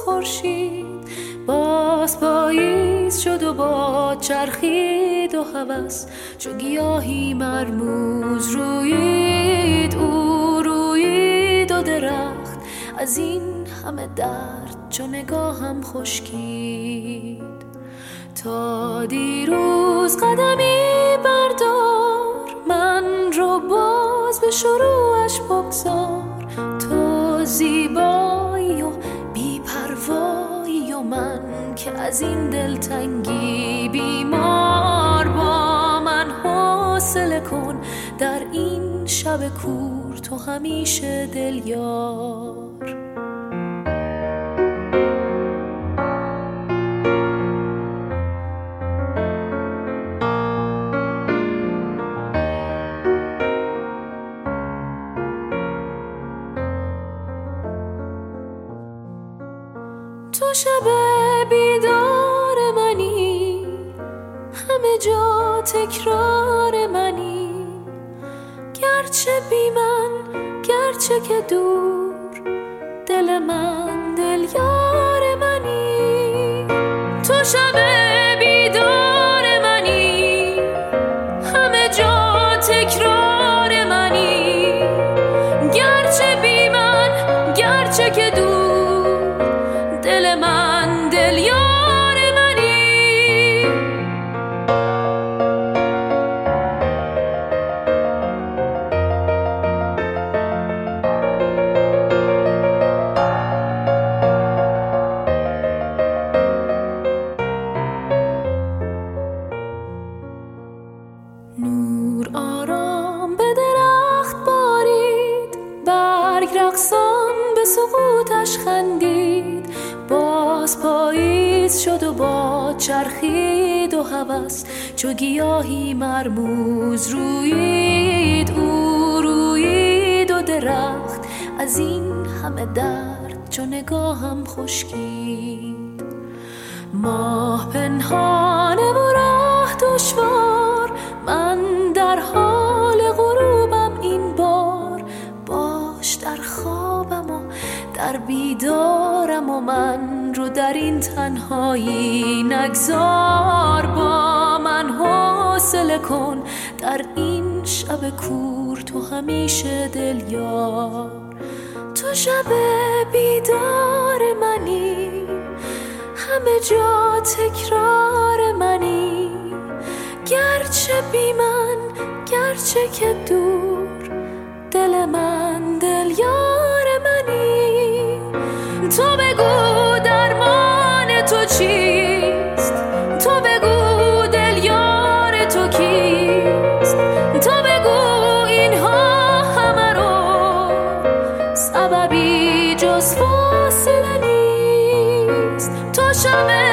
خورشید باز پاییز شد و باد چرخید و هوس چو گیاهی مرموز رویید، او رویید و درخت از این همه درد چو نگاهم خشکید. تا دیروز قدمی بردار، من رو باز به شروعش بگذار. تو زیبایی و بی‌پروایی و من که از این دلتنگی بیمار. با من حوصله کن در این شب کور، تو همیشه دلیار. تو شب بیدار منی، همه جا تکرار منی. گرچه بی من، گرچه که دور، دل من دل یار منی. تو شب بیدار منی، همه جا تکرار منی. گرچه بی من، گرچه که دور، دل من دل یار منی. نور آرام به درخت بارید، برگ رقصان به سقوطش خندید. باز پاییز شد و باد چرخید و هوس چو گیاهی مرموز رویید، او رویید و درخت از این همه درد چو نگاهم خشکید. ماه پنهانه و راه دشوار، من در حال غروبم این بار. باش در خوابم و در بیدارم و من رو در این تنهایی نگذار. با من حوصله کن در این شب کور، تو همیشه دلیار. تو شب بیدار منی، همه جا تکرار منی. گرچه بی من، گرچه که دور، دل من دل یار منی. تو بگو درمان تو چیست، تو بگو دل یار تو کیست. تو بگو اینها همه رو سببی جز فاصله نیست. تو شب